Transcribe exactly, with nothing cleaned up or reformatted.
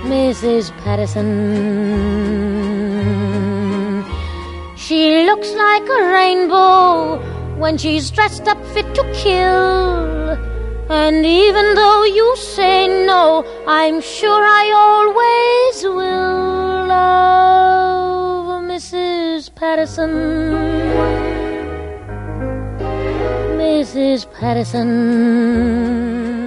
Missus Patterson. She looks like a rainbow when she's dressed up fit to kill. And even though you say no, I'm sure I always will love Missus Patterson. Missus Patterson.